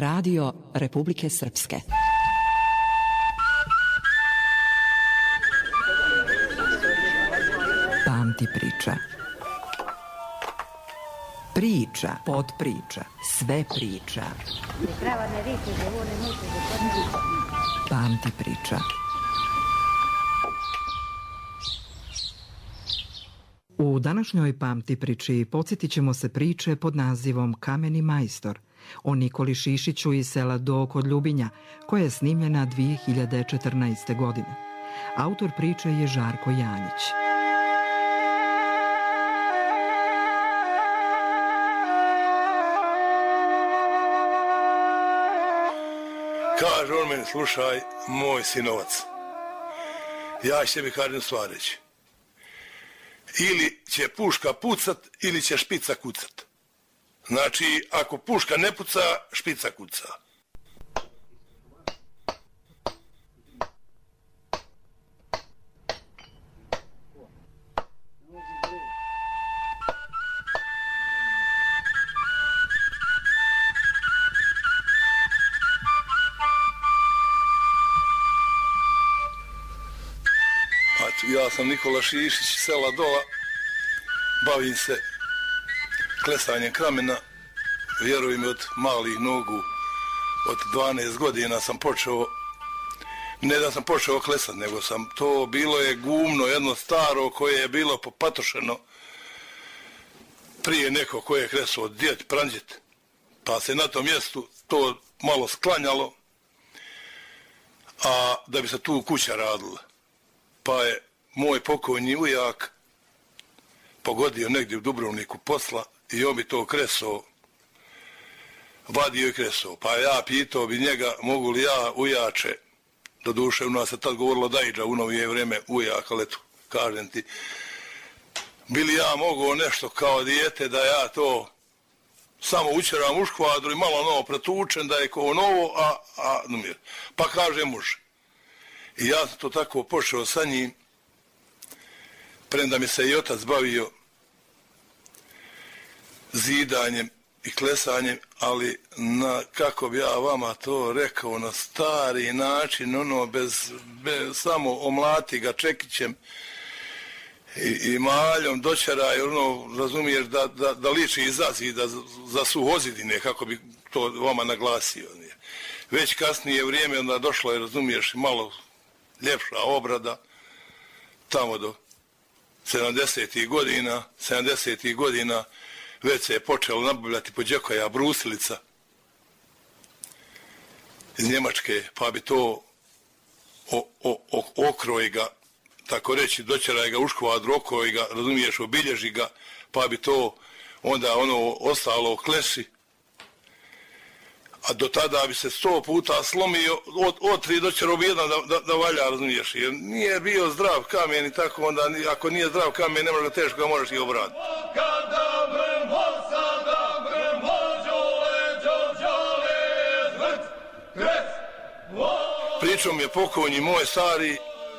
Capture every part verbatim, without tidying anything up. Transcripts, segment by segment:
Radio Republike Srpske. Pamti priča. Priča, podpriča, sve priča. Pamti priča. U današnjoj Pamti priči podsjetit ćemo se priče pod nazivom Kameni majstor o Nikoli Šišiću iz sela Do kod Ljubinja, koja je snimljena dvije hiljade četrnaeste. godine. Autor priče je Žarko Janjić. Kaže on meni, slušaj, moj sinovac, ja će mi kažem stvar reći. Ili će puška pucat, ili će špica kucat. Znači, ako puška ne puca, špica kuca. Ja sam Nikola Šišić, sela Dola, bavim se klesanjem kamena, vjeruj mi, od malih nogu, od dvanaest godina sam počeo, ne da sam počeo klesati, nego sam, to bilo je gumno, jedno staro koje je bilo popatošeno prije neko koje je kresao djed, pranđet, pa se na tom mjestu to malo sklanjalo, a da bi se tu kuća radila. Pa je moj pokojni ujak pogodio negdje u Dubrovniku posla i on bi to kresao, vadio i kresao. Pa ja pitao bi njega, mogu li ja ujače, doduše u nas se tad govorilo dajđa u novije vrijeme ujak, ali eto, kažem ti, bi li ja mogao nešto kao dijete da ja to samo učeram u škvadru i malo novo pretučem da je kao novo, a, a numir. Pa kaže može. I ja sam to tako počeo sa njim, premda mi se i otac bavio zidanjem i klesanjem, ali na, kako bi ja vama to rekao, na stari način, ono, bez, bez samo omlati ga čekićem i, i maljom dočaraj, ono, razumiješ, da, da, da liči izazi, da za suhozidine, kako bi to vama naglasio. Već kasnije vrijeme, onda došlo je, razumiješ, malo ljepša obrada, tamo do sedamdesetih godina, sedamdesetih godina već se je počelo nabavljati po džekoja brusilica iz Njemačke, pa bi to o, o, o, okroj ga, tako reći, dočeraj ga u škvadru, okroj ga, razumiješ, obilježi ga, pa bi to onda ono ostalo klesi. A do tada bi se sto puta slomio, od, od tri dočera bi jedan da, da, da valja, razumiješ, jer nije bio zdrav kamen i tako, onda ako nije zdrav kamen, ne može teško ga možeš i obraditi. Pričao mi je pokojni moj stari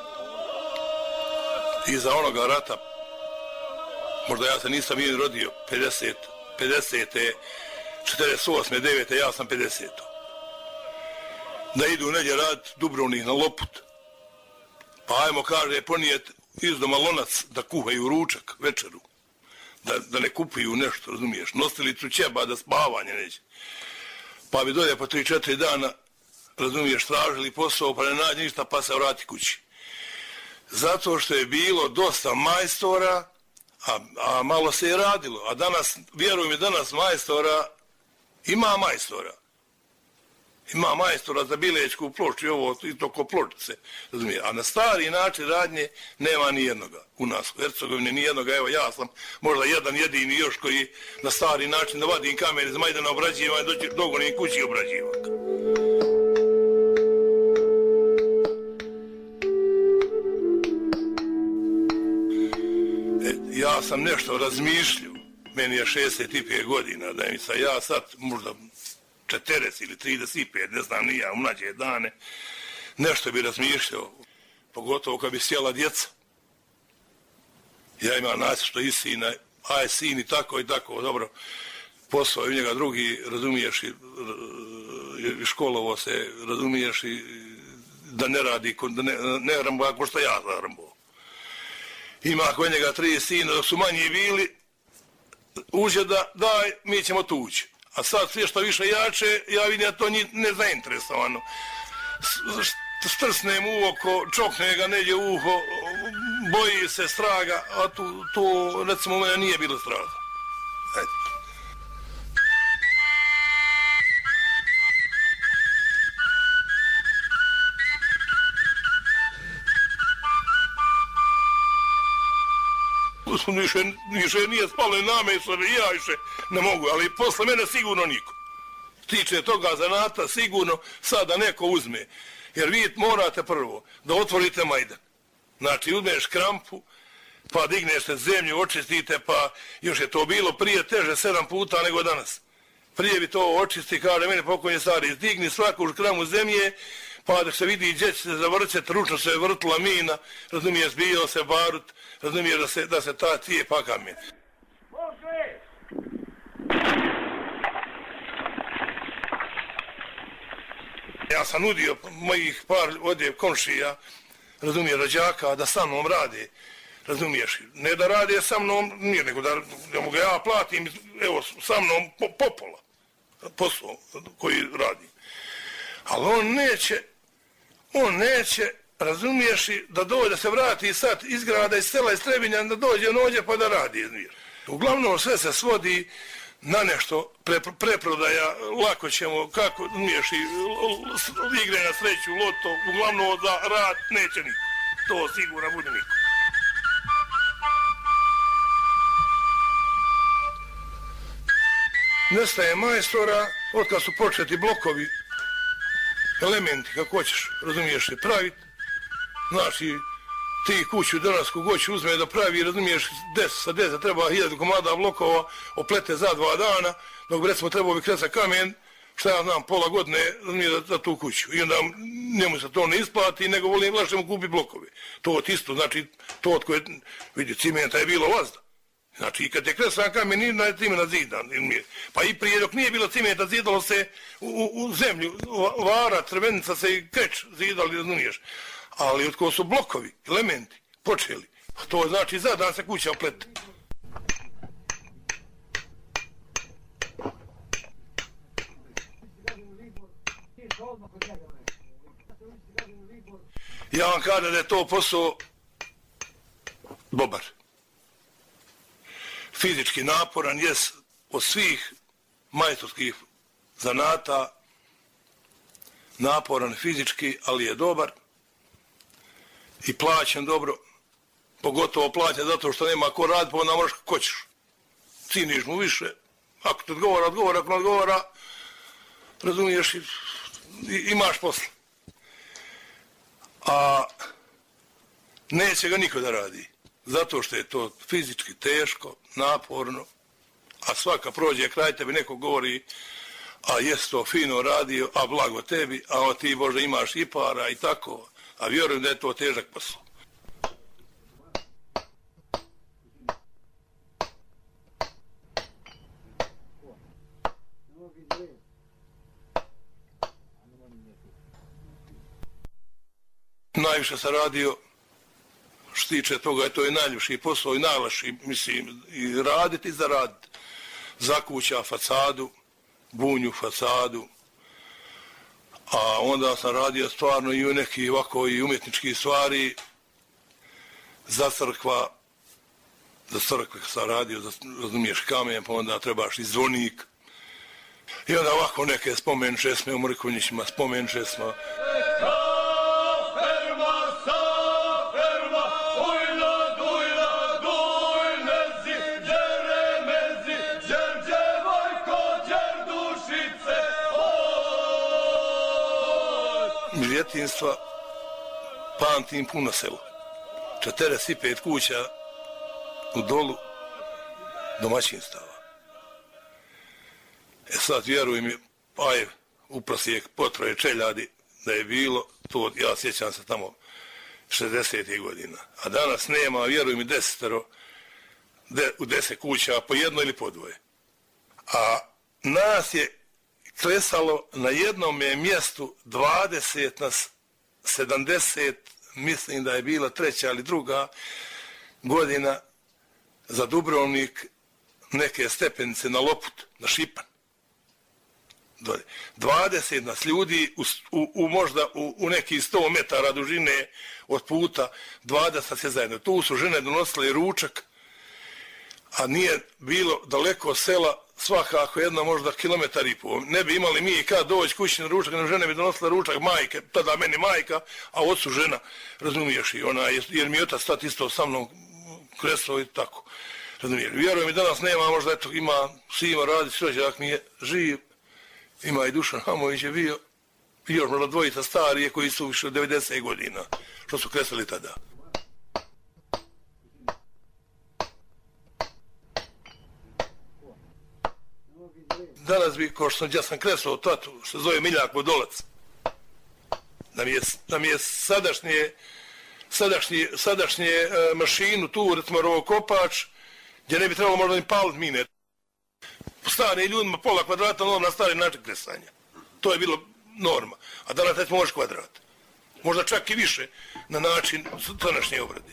iza onoga rata, možda ja se nisam i rodio, pedeset, pedesete, četrdeset osme, devete, ja sam pedeseto. Da idu negdje raditi Dubrovnik na Loput. Pa ajmo, kaže, ponijeti iz doma lonac da kuhaju ručak, večeru. Da, da ne kupuju nešto, razumiješ, nosilicu ćeba da spavanje neće. Pa bi dolje po tri četiri dana, razumiješ, tražili posao, pa ne nađe ništa, pa se vrati kući. Zato što je bilo dosta majstora, a, a malo se je radilo. A danas, vjeruj mi, danas majstora, ima majstora. Ima majstora za bilečku ploču i ovo, i to ko pločice, razumije. A na stari način radnje nema ni jednoga u nas u Hercegovini, ni jednoga. Evo, ja sam možda jedan jedini još koji na stari način da vadim kamen iz Majdana obrađivan i dođe dogonim kući obrađivan. E, ja sam nešto razmišljao, meni je šezdeset pet godina, da mi sam ja sad možda četrdeset ili trideset pet, ne znam ni ja, u mlađe dane, nešto bi razmišljao, pogotovo kad bi sjela djeca. Ja imam nacrto i sina, a je sin i tako i tako, dobro, posao je u njega drugi, razumiješ, školovo se, razumiješ, i da ne radi, da ne, ne rambo ako što ja rambo. Ima kod njega tri sina, dok su manji bili, uđe da daj, mi ćemo tući. A sad sve što više jače, ja vidim da to njih ne zainteresovano. Strsnem u oko, čokne ga neđe u uho, boji se straga, a tu, to recimo u mene nije bilo straga. Ajde. Više, više nije spalo na me, i ja više ne mogu, ali posle mene sigurno niko. Tiče toga zanata, sigurno sada neko uzme. Jer vi morate prvo da otvorite majdan. Znači, uzmeš krampu, pa digneš se zemlju, očistite, pa još je to bilo prije teže sedam puta nego danas. Prije bi to očisti, kaže meni pokojni stari, digni svaku kramu zemlje, pa da se vidi gdje će se zavrćeti, ručno se vrtila mina, razumije, zbijao se barut, razumije da se, da se ta tije pa kamen. Ja sam nudio mojih par ovdje komšija, razumije, rođaka, da sa mnom rade, razumiješ, ne da rade sa mnom, nije, nego da, da mogu ja platim, evo, sa mnom po, popola posao koji radim. Ali on neće, on neće, razumiješ, da dođe, da se vrati sad iz grada, iz sela, iz Trebinja, da dođe nođe pa da radi iz mir. Uglavnom sve se svodi na nešto, pre, preprodaja, lako ćemo, kako, razumiješ, igre na sreću, loto, uglavnom da rad neće niko. To sigurno bude niko. Nestaje majstora, otkad su početi blokovi, elementi, kako hoćeš, razumiješ, se praviti. Znači, ti kuću danas kogoć uzme da pravi, razumiješ, deset sa deset treba hiljadu komada blokova, oplete za dva dana, dok recimo trebao bi kreca kamen, šta ja znam, pola godine, razumije, za, za tu kuću. I onda njemu se to ne isplati, nego volim lakše mu kupi blokove. To od isto, znači, to od koje, vidi, cimenta je bilo vazda. Znači, i kad je kresan kamen, nije na cimena zidan. Pa i prije, dok nije bilo cimenta, zidalo se u, u, u zemlju, vara, crvenica se i kreč zidali, razumiješ. Ali od ko su blokovi, elementi, počeli, to znači za dan se kuća oplete. Ja vam kažem da je to posao dobar. Fizički naporan, jes od svih majstorskih zanata, naporan fizički, ali je dobar. I plaćen dobro, pogotovo plaćen zato što nema ko radi, pa onda moraš ko ćeš. Ciniš mu više, ako te odgovara, odgovara, ako ne odgovara, razumiješ, i, i, imaš posla. A neće ga niko da radi, zato što je to fizički teško, naporno, a svaka prođe kraj tebi, neko govori, a jes to fino radio, a blago tebi, a ti možda imaš i para i tako. A vjerujem da je to težak posao. Najviše sam radio, što tiče toga, je to i najljepši posao i najlakši, mislim, i raditi i zaraditi. Zakuća, fasadu, bunju, fasadu. A onda sam radio stvarno i u neki ovako i umjetnički stvari za crkva, za crkve sam radio, za, razumiješ, kamen, pa onda trebaš i zvonik. I onda ovako neke spomenče sme u Mrkonjićima, spomenče smo. Iz djetinjstva pamtim puno selo. četrdeset pet kuća u dolu domaćinstava. E sad vjeruj mi, pa je u prosjek potroje čeljadi da je bilo, to ja sjećam se tamo šezdesetih godina. A danas nema, vjeruj mi, desetero de, u deset kuća po jedno ili po dvoje. A nas je klesalo na jednom mjestu dvadeset na sedamdeset, mislim da je bila treća ili druga godina za Dubrovnik, neke stepenice na Loput, na Šipan. dvadeset nas ljudi u, u, u možda u, u nekih sto metara dužine od puta, dvadeset je zajedno. Tu su žene donosile ručak, a nije bilo daleko od sela, svakako jedno možda kilometar i pol. Ne bi imali mi kad doći kući na ručak, no žene bi donosile ručak majke, tada meni majka, a ocu žena, razumiješ, i ona, jer mi je otac tat isto sa mnom kresao i tako. Razumiješ, vjerujem mi danas nema, možda eto ima Sima radi, srođak mi je živ, ima i Dušan Hamović je bio, i još možda dvojica starije koji su više od devedeset godina, što su kresali tada. Danas bi, kao što sam, ja sam kresao tatu, što se zove Miljak Vodolac, da mi je, da mi je sadašnje, sadašnje, sadašnje e, mašinu tu, recimo rovokopač, gdje ne bi trebalo možda ni paliti mine. Stane ljudima pola kvadrata, ono na stari način kresanja. To je bilo norma. A danas recimo možeš kvadrat. Možda čak i više na način današnje obrade.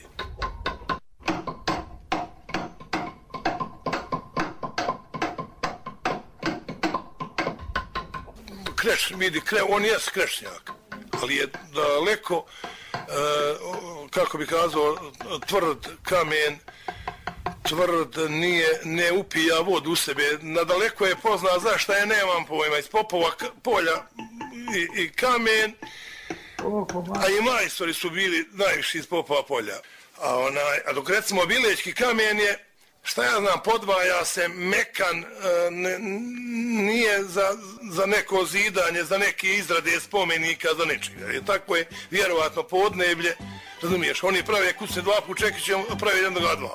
Kreš, vidi, kre, on je krešnjak, ali je daleko, e, kako bi kazao, tvrd kamen, tvrd, nije, ne upija vodu u sebe. Nadaleko je pozna zašto je, nemam pojma, iz Popova polja i, i kamen, a i majstori su bili najviši iz Popova polja. A, onaj, a dok recimo Bilećki kamen je, šta ja znam, podvaja se mekan, ne, nije za, za neko zidanje, za neke izrade spomenika, za nečega. Jer tako je vjerovatno podneblje, razumiješ, oni prave kućne dva put Čekićem, prave jednoga dva.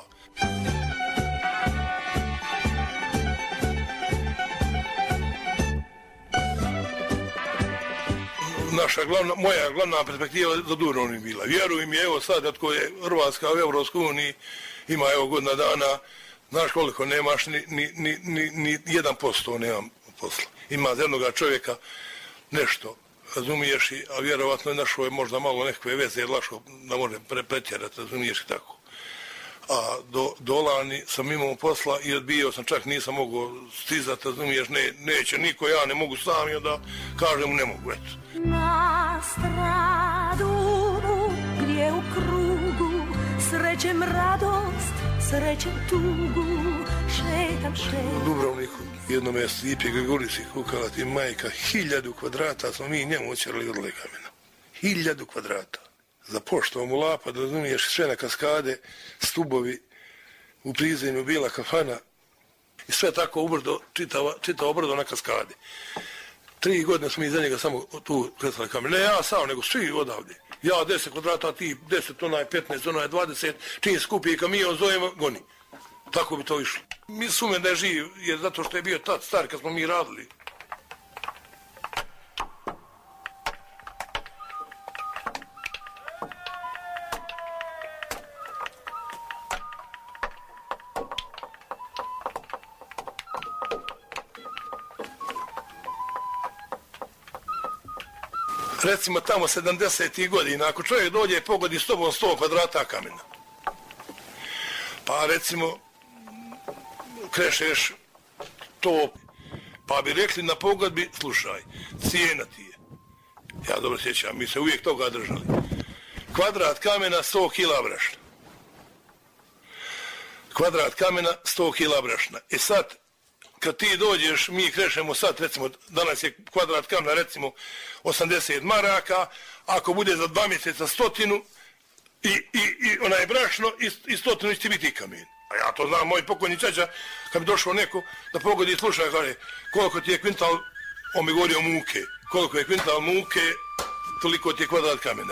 Naša glavna, moja glavna perspektiva za Dubrovnik bila. Vjerujem mi, evo sad, ako je Hrvatska u Evropskoj uniji, ima evo godina dana, znaš koliko nemaš, ni, ni, ni, ni, ni jedan posto nemam posla. Ima za jednoga čovjeka nešto, razumiješ, a vjerovatno je našo je možda malo nekakve veze, jer lašo da može pre, pretjerati, razumiješ i tako. A do, do Lani sam imao posla i odbio sam, čak nisam mogao stizati, razumiješ, ne, neće niko, ja ne mogu sam, i onda kažem ne mogu, eto. Na Stradunu, gdje u krugu srećem radost, srećem tugu, šetam, šetam. U Dubrovniku, jedno je Stipe Grigulisi kukala ti majka, hiljadu kvadrata smo mi njemu očerali od kamena. Hiljadu kvadrata. Za poštovom u Lapa, da razumiješ, sve na kaskade, stubovi, u prizemlju bila kafana i sve tako ubrdo, čitava, čitavo brdo na kaskade. Tri godine smo mi za njega samo tu kresali kamen. Ne ja sam, nego svi odavde. Ja deset kvadrata, ti deset, onaj petnaest, onaj dvadeset, čim skupi kamion, zovemo, goni. Tako bi to išlo. Mi sumem da je živ, jer zato što je bio tad star kad smo mi radili. Recimo tamo sedamdesetih godina, ako čovjek dođe i pogodi s tobom sto kvadrata kamena, pa recimo krešeš to, pa bi rekli na pogodbi, slušaj, cijena ti je, ja dobro sjećam, mi se uvijek toga držali, kvadrat kamena sto kila brašna, kvadrat kamena sto kila brašna, i sad, kad ti dođeš, mi krešemo sad, recimo, danas je kvadrat kamena, recimo, osamdeset maraka, ako bude za dva mjeseca stotinu, i, i, i onaj brašno, i, i stotinu će biti kamen. A ja to znam, moj pokojni čača, kad bi došao neko da pogodi i sluša, kaže, koliko ti je kvintal, on mi govori o muke, koliko je kvintal muke, toliko ti je kvadrat kamena.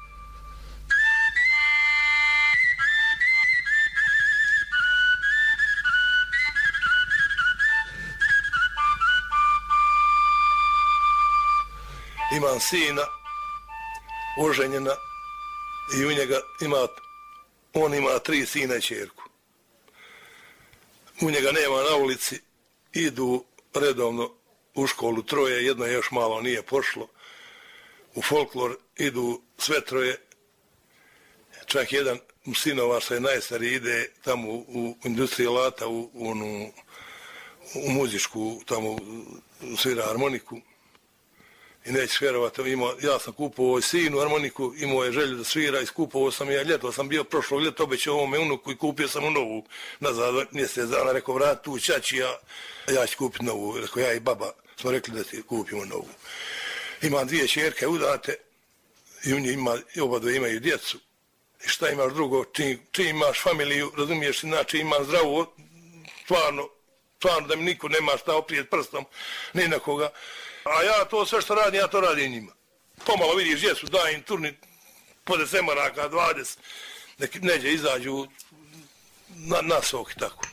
Imam sina, oženjena, i u njega ima, on ima tri sina i ćerku. U njega nema na ulici, idu redovno u školu troje, jedno još malo nije pošlo. U folklor idu sve troje. Čak jedan sinova što je najstariji ide tamo u, u industriji alata, u, u, onu, u muzičku, tamo svira harmoniku. I nećeš vjerovati, imao, ja sam kupovao sinu harmoniku, imao je želju da svira i skupovao sam ja ljeto, sam bio prošlog ljeta, obećao ovome unuku i kupio sam u novu. Nazad mjesec dana rekao, vrat tu čači, ja, ja ću kupiti novu. Rekao, ja i baba smo rekli da ti kupimo novu. Imam dvije čerke udate i u njih ima, oba dve imaju djecu. I šta imaš drugo, čim, čim imaš familiju, razumiješ, znači imam zdravu, stvarno, stvarno da mi niko nema šta oprijeti prstom, ni na koga. A ja to sve što radim, ja to radim njima. Pomalo vidiš djecu, daj im turni po deset maraka, dvadeset, nek neđe izađu na, na sok i tako.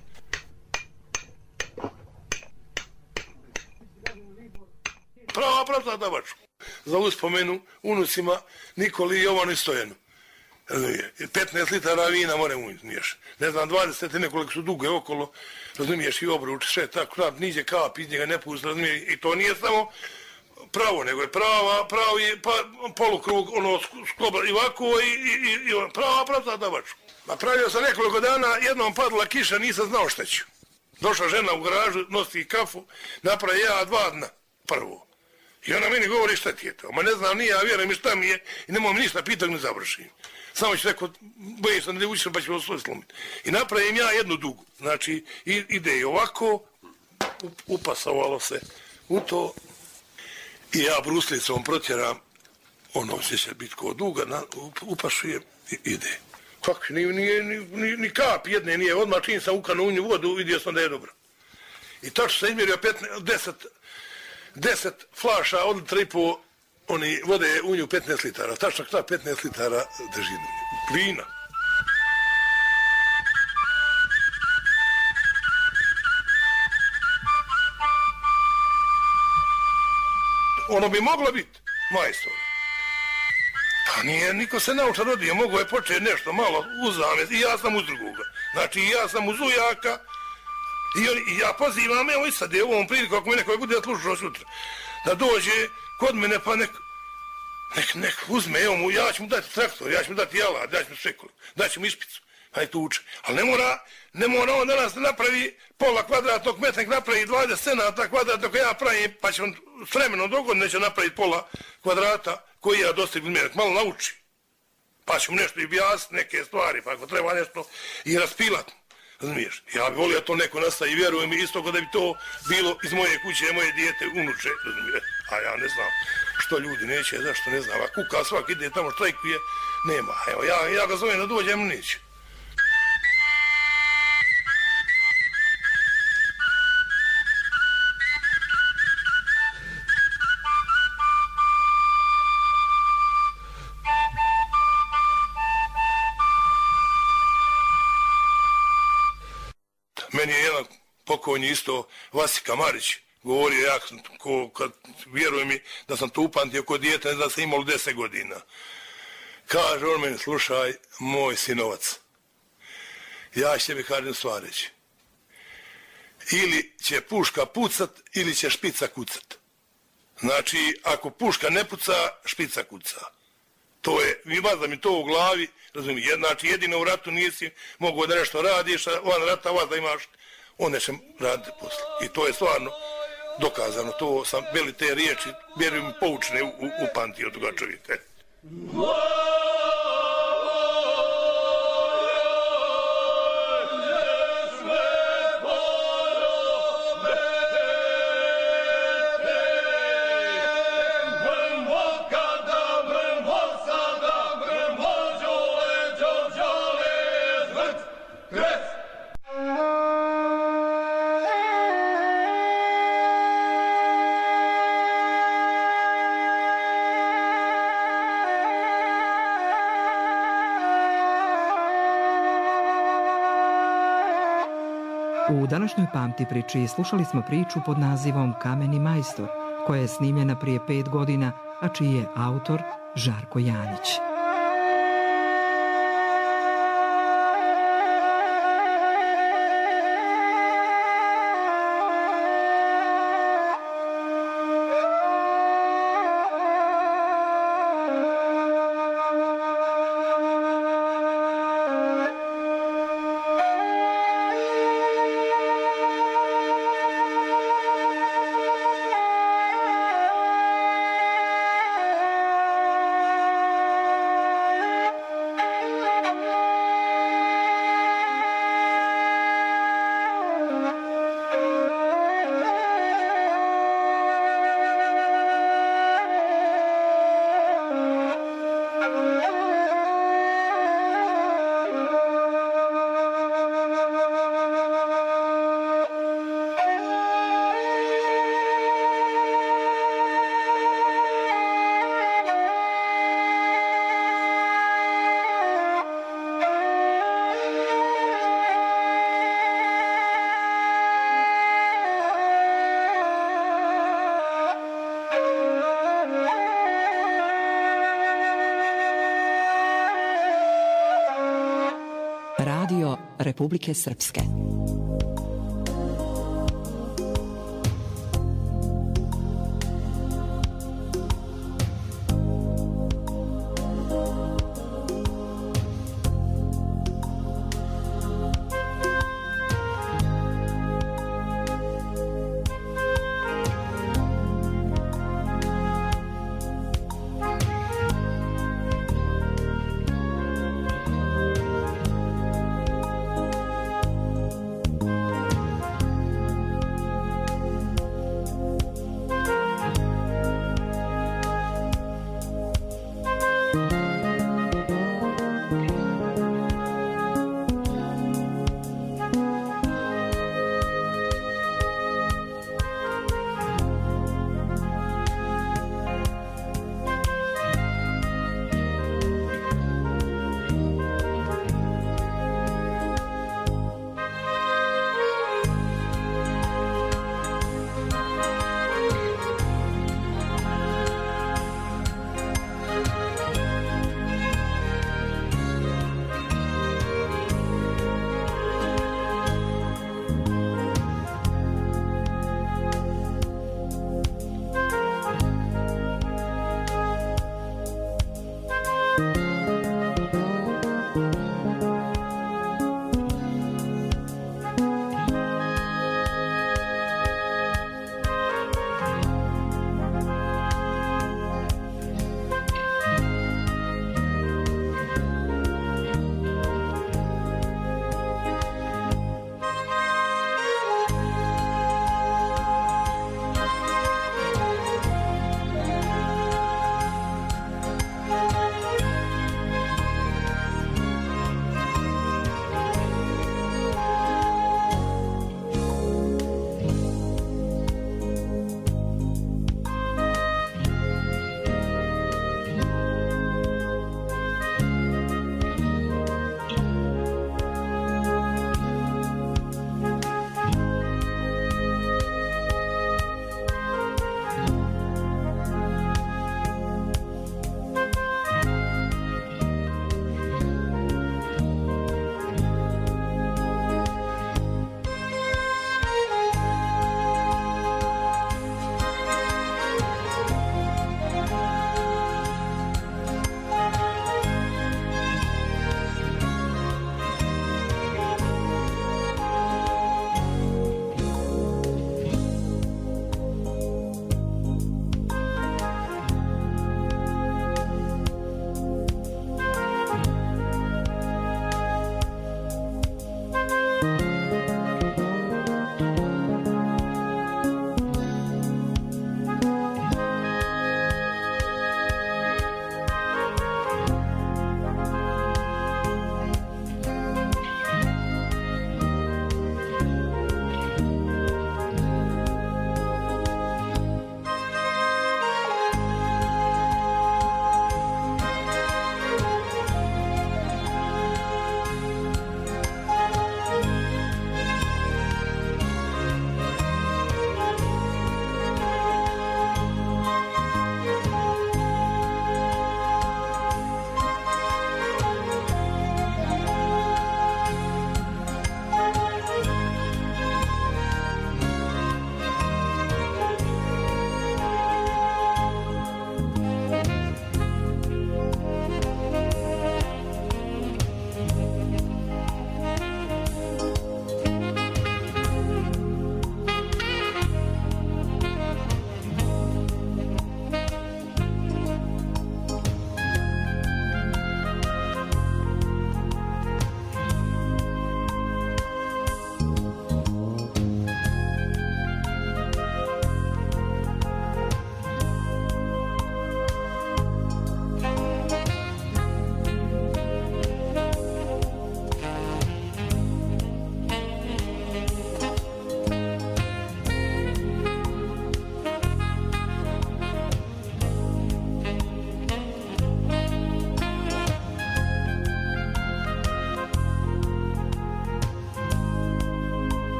Prava pravda da baču. Za uspomenu unucima Nikoli i Jovanu i Stojanu. petnaest litara vina more uniješ. Ne znam, dvadeset nekoliko su duge okolo, razumiješ, i obruč, sve tako, niđe kap, iz njega ne pusti, razumiješ, i to nije samo pravo, nego je prava, pravi pa, polukrug, ono, skobla i ovako, i, i, i prava pravda da baču. Napravio sam nekoliko dana, jednom padla kiša, nisam znao šta ću. Došla žena u garažu, nosi kafu, napravi ja dva dna, prvo. I ona meni govori šta ti je to, ma ne znam, nije, ja vjerujem i šta mi je, i nemoj mi ništa pitak, ne završim. Samo ću rekao, bojim sam da ne učišem pa ću ovo svoj slomiti. I napravim ja jednu dugu. Znači, ide i ovako, upasovalo se u to i ja bruslicom protjeram, ono će se biti ko duga, na, upašujem i ide. Kako, ni, ni, ni, ni, ni kap jedne nije, odmah čim sam ukanu u nju vodu, vidio sam da je dobro. I tačno sam izmjerio deset, deset flaša od litra i po oni vode u nju petnaest litara, tačno ta petnaest litara drži plina. Ono bi moglo biti majstor. Pa nije, niko se nauča rodio, mogo je početi nešto malo uzame, i ja sam uz drugoga. Znači i ja sam uz ujaka, i, on, i ja pozivam, evo i sad je ovom priliku, ako me neko bude slušao sutra, da dođe kod mene pa nek, nek, nek uzme, evo mu, ja ću mu dati traktor, ja ću mu dati alat, ja ću mu svekolu, daću mu išpicu, hajde tu uče. Ali ne mora, ne mora on danas da napravi pola kvadratnog metra, nek napravi dvadeset senata kvadratnog, ja pravim, pa će on s vremenom dogodno neće napraviti pola kvadrata koji ja dostignu mjerak, malo nauči. Pa ću mu nešto i objasniti, neke stvari, pa ako treba nešto i raspilati. Razumiješ? Ja bih volio to neko nastavi i vjerujem mi isto kada bi to bilo iz moje kuće, moje dijete, unuče, razumiješ? A ja ne znam što ljudi neće, zašto ne znam. A kuka svak ide tamo štrajkuje, nema. Evo, ja, ja ga zovem da dođem, neće. Meni je jedan pokojni isto Vasika Marić govorio, ja ko, kad vjeruje mi da sam to upamtio kod dijete, da sam imao deset godina. Kaže on meni, slušaj, moj sinovac, ja će mi kažem stvar reći. Ili će puška pucat, ili će špica kucat. Znači, ako puška ne puca, špica kuca. To je, vi da mi to u glavi, razumije, znači jedino u ratu nisi mogao da nešto radiš, a van rata vas da imaš, on neće raditi posle. I to je stvarno dokazano, to sam veli te riječi, vjerujem poučne u, u, upamtio toga čovjeka. U današnjoj Pamti priči slušali smo priču pod nazivom Kameni majstor, koja je snimljena prije pet godina, a čiji je autor Žarko Janjić. Republike Srpske. you.